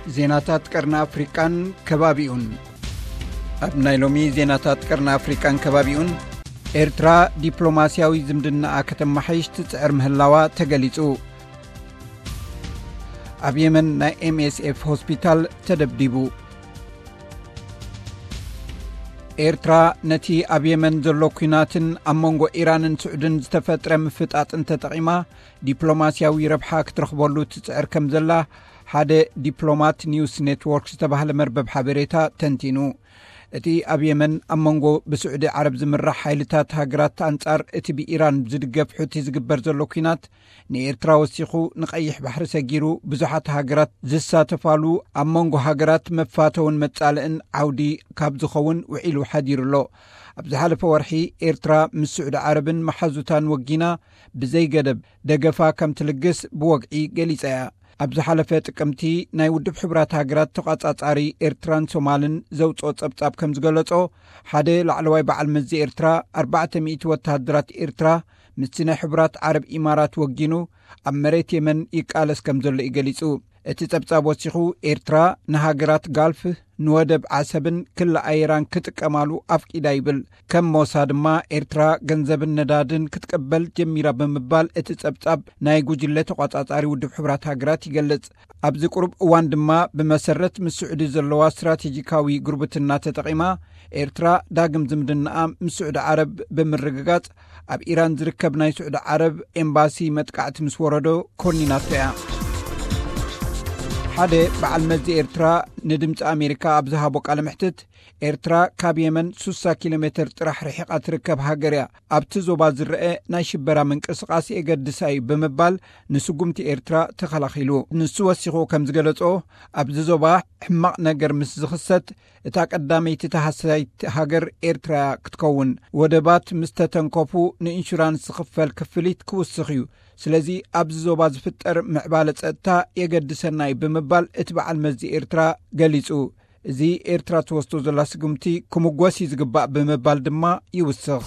ዜናታት ቀርና አፍሪካን ከባቢኡን ኣብ ናይሎሚ ዜናታት ቀርና አፍሪካን ከባቢኡን ኤርትራ ዲፕሎማሲያዊ ዝምድና ከተማሓይሽ ትጽዕር ምህላዋ ተገሊጹ። ኣብ የመን ናይ MSF ሆስፒታል ተደብዲቡ። ኤርትራ ነቲ ኣብ የመን ዘሎ ኩናትን ኣብ መንጎ ኢራንን ስዑድን ዝተፈጥረ ምፍጣጥን ተጠቂማ ዲፕሎማሲያዊ ረብሓ ክትረኽበሉ ትጽዕር ከም ዘላ ሓደ ዲፕሎማት ኒውስ ኔትወርክ ዝተባህለ መርበብ ሓበሬታ ተንቲኑ። እቲ ኣብ የመን ኣብ መንጎ ብስዑዲ ዓረብ ዝምራሕ ሓይልታት ሃገራት አንጻር እቲ ብኢራን ዝድገፍ ሕቲ ዝግበር ዘሎ ኩናት ንኤርትራ ወሲኹ ንቀይሕ ባሕሪ ሰጊሩ ብዙሓት ሃገራት ዝሳተፋሉ ኣብ መንጎ ሃገራት መፋተውን መጻልእን ዓውዲ ካብ ዝኸውን ውዒሉ ሓዲሩ ኣሎ። ኣብ ዝሓለፈ ወርሒ ኤርትራ ምስ ስዑዲ ዓረብን መሓዙታን ወጊና ብዘይገደብ ደገፋ ከም ትልግስ ብወግዒ ገሊጻ እያ። ኣብ ዝሓለፈ ጥቅምቲ ናይ ውድብ ሕብራት ሃገራት ተቋጻጻሪ ኤርትራን ሶማልን ዘውፅኦ ጸብጻብ ከም ዝገለጾ ሓደ ላዕለዋይ በዓል መዚ ኤርትራ 400 ወታደራት ኤርትራ ምስ ናይ ሕብራት ዓረብ ኢማራት ወጊኑ ኣብ መሬት የመን ይቃለስ ከም ዘሎ ይገሊጹ። እቲ ጸብጻብ ወሲኹ ኤርትራ ንሃገራት ጋልፍ ንወደብ ዓሰብን ክልል ኣየራን ክትቀማሉ ኣፍቂዳ ይብል። ከም ሞሳ ድማ ኤርትራ ገንዘብን ነዳድን ክትቀበል ጀሚራ ብምባል እቲ ጸብጻብ ናይ ጉጅለ ተቋጻጻሪ ውድብ ሕብራት ሃገራት ይገልጽ። ኣብዚ ቁርብ እዋን ድማ ብመሰረት ምስ ስዑዲ ዘለዋ ስትራቴጂካዊ ጉርብትና ተጠቂማ ኤርትራ ዳግም ዝምድናኣ ምስ ስዑዲ ዓረብ ብምርግጋጽ ኣብ ኢራን ዝርከብ ናይ ስዑዲ ዓረብ ኤምባሲ መጥቃዕቲ ምስ ወረዶ ኮኒናቶ እያ። ሓደ በዓል መዚ ኤርትራ ንድምፂ ኣሜሪካ ኣብ ዝሃቦ ቃለ ምሕትት ኤርትራ ካብ የመን 60 ኪሎ ሜትር ጥራሕ ርሒቓ ትርከብ ሃገር እያ፣ ኣብቲ ዞባ ዝርአ ናይ ሽበራ ምንቅስቃሴ የገድሳ እዩ ብምባል ንስጉምቲ ኤርትራ ተኸላኺሉ። ንሱ ወሲኹ ከም ዝገለጾ ኣብዚ ዞባ ሕማቕ ነገር ምስ ዝኽሰት እታ ቀዳመይቲ ተሃሳይት ሃገር ኤርትራ ክትከውን ወደባት ምስ ተተንከፉ ንኢንሹራንስ ዝኽፈል ክፍሊት ክውስኽ እዩ። ስለዚ ኣብዚ ዞባ ዝፍጠር ምዕባለ ጸጥታ የገድሰና እዩ ብምባል እቲ በዓል መዚ ኤርትራ ገሊጹ። እዚ ኤርትራ ትወስቶ ዘላ ስጉምቲ ክምጎሲ ዝግባእ ብምባል ድማ ይውስኽ።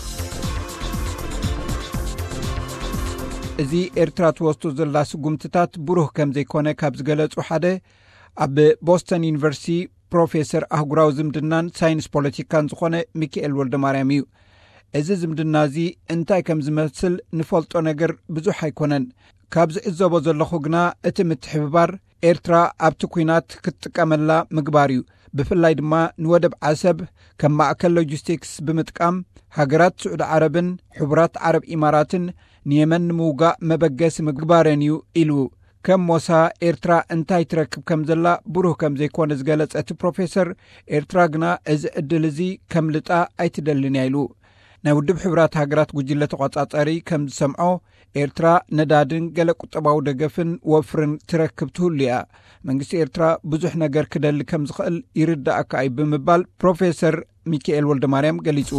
እዚ ኤርትራ ትወስቶ ዘላ ስጉምትታት ብሩህ ከም ዘይኮነ ካብ ዝገለጹ ሓደ ኣብ ቦስተን ዩኒቨርሲቲ ፕሮፌሰር ኣህጉራዊ ዝምድናን ሳይንስ ፖለቲካን ዝኾነ ሚካኤል ወልደማርያም እዩ። እዚ ዝምድና እዚ እንታይ ከም ዝመስል ንፈልጦ ነገር ብዙሕ ኣይኮነን። ካብ ዝዕዘቦ ዘለኹ ግና እቲ ምትሕብባር ኤርትራ ኣብቲ ኩናት ክትጥቀመላ ምግባር እዩ። ብፍላይ ድማ ንወደብ ዓሰብ ከም ማእከል ሎጂስቲክስ ብምጥቃም ሃገራት ስዑዲ ዓረብን ሕቡራት ዓረብ ኢማራትን ንየመን ንምውጋእ መበገሲ ምግባረን እዩ ኢሉ። ከም ሞሳ ኤርትራ እንታይ ትረክብ ከም ዘላ ብሩህ ከም ዘይኮነ ዝገለጸ እቲ ፕሮፌሰር ኤርትራ ግና እዚ ዕድል እዚ ከም ልጣ ኣይትደልን ኢሉ። ናይ ውድብ ሕብራት ሃገራት ጉጅለ ተቋጻጻሪ ከም ዝሰምዖ ኤርትራ ነዳድን ገለ ቁጠባዊ ደገፍን ወፍርን ትረክብ ትህሉ እያ። መንግስቲ ኤርትራ ብዙሕ ነገር ክደሊ ከም ዝኽእል ይርዳእካ እዩ ብምባል ፕሮፌሰር ሚካኤል ወልደማርያም ገሊጹ።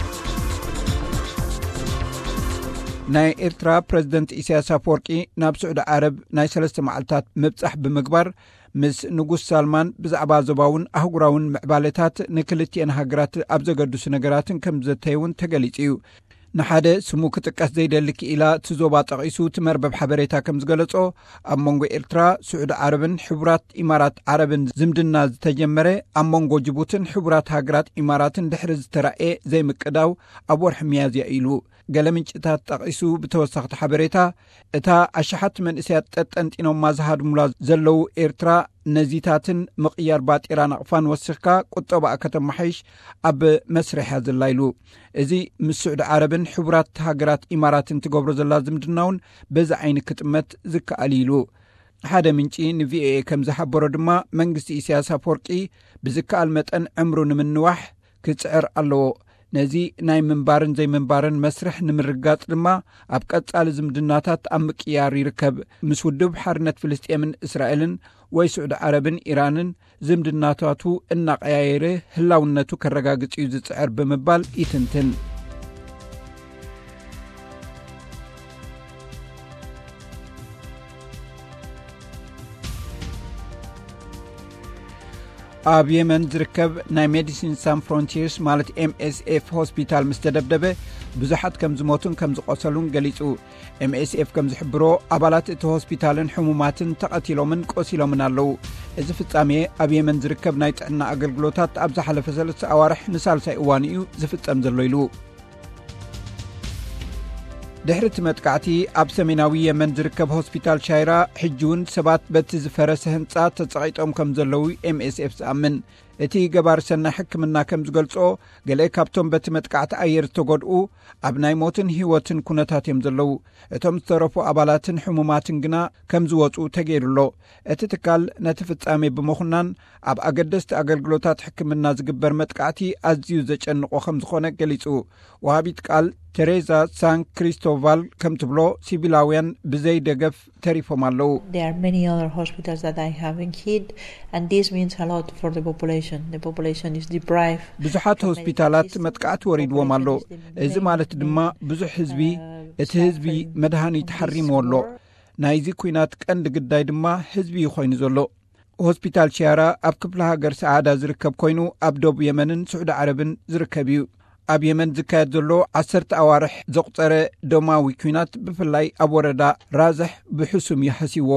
ናይ ኤርትራ ፕሬዝደንት ኢሳያስ አፈወርቂ ናብ ስዑዲ ዓረብ ናይ 3 መዓልታት ምብጻሕ ብምግባር ምስ ንጉስ ሳልማን ብዛዕባ ዞባውን ኣህጉራውን ምዕባለታት ንክልቲአን ሃገራት ኣብ ዘገድሱ ነገራትን ከም ዘተይውን ተገሊጹ እዩ። ንሓደ ስሙ ክጥቀስ ዘይደሊ ክኢላ እቲ ዞባ ጠቒሱ ትመርበብ ሓበሬታ ከም ዝገለጾ ኣብ መንጎ ኤርትራ ስዑዲ ዓረብን ሕቡራት ኢማራት ዓረብን ዝምድና ዝተጀመረ ኣብ መንጎ ጅቡትን ሕቡራት ሃገራት ኢማራትን ድሕሪ ዝተራእየ ዘይምቅዳው ኣብ ወርሒ ሚያዝያ ኢሉ። ገለ ምንጭታት ጠቒሱ ብተወሳኺቲ ሓበሬታ እታ ኣሽሓት መንእስያት ጠጠንጢኖማ ዝሃድሙላ ዘለዉ ኤርትራ ነዚታትን ምቕያር ባጢራ ናቕፋን ወሲኽካ ቁጠባኣ ከተማሓይሽ ኣብ መስርሕ ዘላ ኢሉ። እዚ ምስ ስዑዲ ዓረብን ሕቡራት ሃገራት ኢማራትን ትገብሮ ዘላ ዝምድናውን በዚ ዓይኒ ክጥመት ዝከኣል ኢሉ። ሓደ ምንጪ ንቪኦኤ ከም ዝሓበሮ ድማ መንግስቲ ኢሳያስ አፈወርቂ ብዝከኣል መጠን ዕምሩ ንምንዋሕ ክጽዕር ኣለዎ። ነዚ ናይ ምንባርን ዘይምንባርን መስርሕ ንምርጋጽ ድማ ኣብ ቀጻሊ ዝምድናታት ኣብ ምቅያር ይርከብ። ምስ ውድብ ሓርነት ፍልስጤምን እስራኤልን ወይ ስዑዲ ዓረብን ኢራንን ዝምድናታቱ እናቀያየረ ህላውነቱ ከረጋግጽ እዩ ዝጽዕር ብምባል ይትንትን። ኣብ የመን ዝርከብ ናይ ሜዲሲን ሳን ፍሮንቲርስ ማለት MSF ሆስፒታል ምስ ተደብደበ ብዙሓት ከም ዝሞቱን ከም ዝቆሰሉን ገሊጹ። MSF ከም ዝሕብሮ ኣባላት እቲ ሆስፒታልን ሕሙማትን ተቐቲሎምን ቆሲሎምን ኣለዉ። እዚ ፍጻሜ ኣብ የመን ዝርከብ ናይ ጥዕና ኣገልግሎታት ኣብ ዝሓለፈ 3 ኣዋርሕ ንሳልሳይ እዋን እዩ ዝፍጸም ዘሎ ኢሉ ድሕሪ እቲ መጥቃዕቲ ኣብ ሰሜናዊ የመን ዝርከብ ሆስፒታል ሻይራ ሕጂውን ሰባት በቲ ዝፈረሰ ህንጻ ተጸቒጦም ከም ዘለዉ MSF ዝኣምን እቲ ገባር ሰናይ ሕክምና ከም ዝገልጾ ገለ ካብቶም በቲ መጥቃዕቲ ኣየር ዝተጎድኡ ኣብ ናይ ሞትን ህይወትን ኩነታት እዮም ዘለዉ እቶም ዝተረፉ ኣባላትን ሕሙማትን ግና ከም ዝወፁ ተገይሩሎ እቲ ትካል ነቲ ፍጻሜ ብምኹናን ኣብ ኣገደስቲ ኣገልግሎታት ሕክምና ዝግበር መጥቃዕቲ ኣዝዩ ዘጨንቆ ከም ዝኾነ ገሊጹ ወሃቢት ቃል ቴሬዛ ሳን ክሪስቶቫል ከም ትብሎ ሲቪላውያን ብዘይ ደገፍ ተሪፎም ኣለዉ There are many other hospitals that I haven't hit and this means a lot for the population. The population is deprived. ብዙሓት ሆስፒታላት መጥቃዕቲ ወሪድዎም ኣሎ እዚ ማለት ድማ ብዙሕ ህዝቢ እቲ ህዝቢ መድሃኒት ሓሪምዎ ኣሎ ናይዚ ኩናት ቀንዲ ግዳይ ድማ ህዝቢ ኮይኑ ዘሎ ሆስፒታል ሻራ ኣብ ክፍለ ሃገር ሰዓዳ ዝርከብ ኮይኑ ኣብ ደቡብ የመንን ስዑድ ዓረብን ዝርከብ እዩ ኣብ የመን ዝካየድ ዘሎ 10 ኣዋርሕ ዘቁፀረ ደማዊ ኩናት ብፍላይ ኣብ ወረዳ ራዝሕ ብሕሱም ይሐሲዎ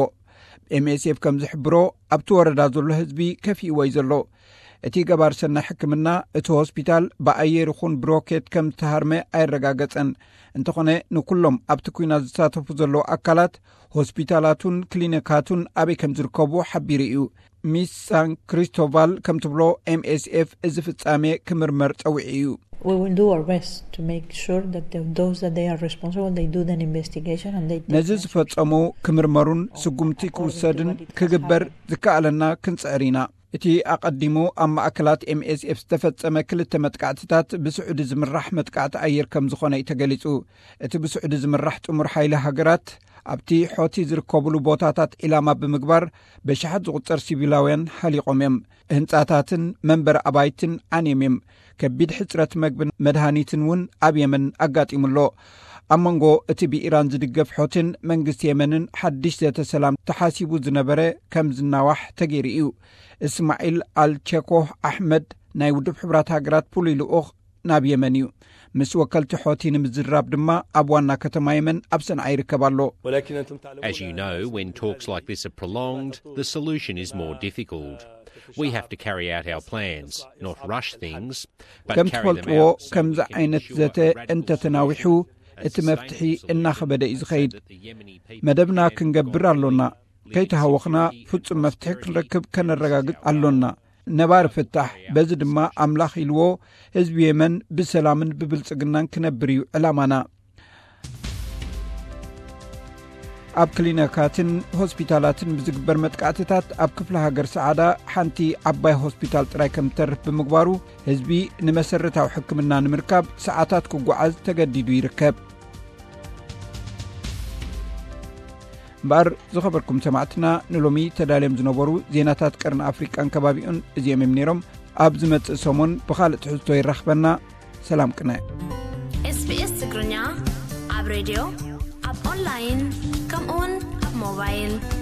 MSF ከም ዝሕብሮ ኣብቲ ወረዳ ዘሎ ህዝቢ ከፊኡ ወይ ዘሎ እቲ ገባር ሰናይ ሕክምና እቲ ሆስፒታል ብኣየር ይኹን ብሮኬት ከም ዝተሃርመ ኣይረጋገፀን እንተኾነ ንኩሎም ኣብቲ ኩናት ዝሳተፉ ዘለዉ ኣካላት ሆስፒታላቱን ክሊኒካቱን ኣበይ ከም ዝርከቡ ሓቢሩ እዩ ሚስ ሳን ክሪስቶቫል ከም ትብሎ MSF እዚ ፍጻሜ ክምርመር ፀዊዑ እዩ We will do our best to make sure that those that they are responsible they do the investigation and they ነዚ ዝፈጸሙ ክምርመሩን ስጉምቲ ክውሰድን ክግበር ዝከኣለና ክንጽዕሪና እቲ ኣቐዲሙ ኣብ ማእከላት MSF ዝተፈጸመ ክልተ መጥቃዕትታት ብስዑዲ ዝምራሕ መጥቃዕቲ ኣየር ከም ዝኾነ ተገሊጹ እቲ ብስዑዲ ዝምራሕ ጥሙር ሓይሊ ሃገራት ኣብቲ ሖቲ ዝርከብሉ ቦታታት ኢላማ ብምግባር በሽሓት ዝቁፀር ሲቪላውያን ሓሊቆም እዮም ህንጻታትን መንበር ኣባይትን ዓንዮም እዮም ከቢድ ሕፅረት መግብን መድሃኒትን እውን ኣብ የመን ኣጋጢሙሎ ኣብ መንጎ እቲ ብኢራን ዝድገፍ ሖትን መንግስቲ የመንን ሓድሽ ዘተ ሰላም ተሓሲቡ ዝነበረ ከም ዝናዋሕ ተገይሩ እዩ እስማዒል አልቸኮህ ኣሕመድ ናይ ውድብ ሕብራት ሃገራት ፑሉይ ልኡኽ ናብ የመን እዩ ምስ ወከልቲ ሖቲ ንምዝራብ ድማ ኣብ ዋና ከተማ የመን ኣብ ሰንዓ ይርከብ ኣሎ As you know, when talks like this are prolonged, the solution is more difficult. We have to carry out our plans, not rush things, but ከም carry them ትፈልጥዎ out. ከምዚ ዓይነት ዘተ እንተተናዊሑ እቲ መፍትሒ እናኸበደ እዩ ዝኸይድ መደብና ክንገብር ኣሎና ከይተሃወኽና ፍጹም መፍትሒ ክንረክብ ከነረጋግጥ ኣሎና ነባር ፍታሕ በዚ ድማ ኣምላኽ ኢልዎ ህዝቢ የመን ብሰላምን ብብልጽግናን ክነብር እዩ ዕላማና ኣብ ክሊኒካትን ሆስፒታላትን ብዝግበር መጥቃዕትታት ኣብ ክፍለ ሃገር ሰዓዳ ሓንቲ ዓባይ ሆስፒታል ጥራይ ከም ተርፍ ብምግባሩ ህዝቢ ንመሰረታዊ ሕክምና ንምርካብ ሰዓታት ክጓዓዝ ተገዲዱ ይርከብ ባር ዝኸበርኩም ሰማዕትና ንሎሚ ተዳልዮም ዝነበሩ ዜናታት ቀርኒ ኣፍሪቃን ከባቢኡን እዚኦም ነይሮም ኣብ ዝመጽእ ሰሞን ብኻልእ ትሕዝቶ ይራኽበና ሰላም ቅነ SBS ትግርኛ ኣብ ሬድዮ ኣብ ኦንላይን ከምኡውን ኣብ ሞባይል